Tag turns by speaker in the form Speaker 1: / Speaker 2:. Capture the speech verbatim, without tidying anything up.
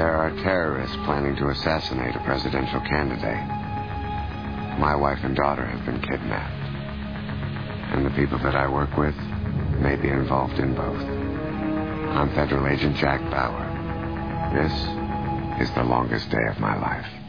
Speaker 1: There are terrorists planning to assassinate a presidential candidate. My wife and daughter have been kidnapped. And the people that I work with may be involved in both. I'm Federal Agent Jack Bauer. This is the longest day of my life.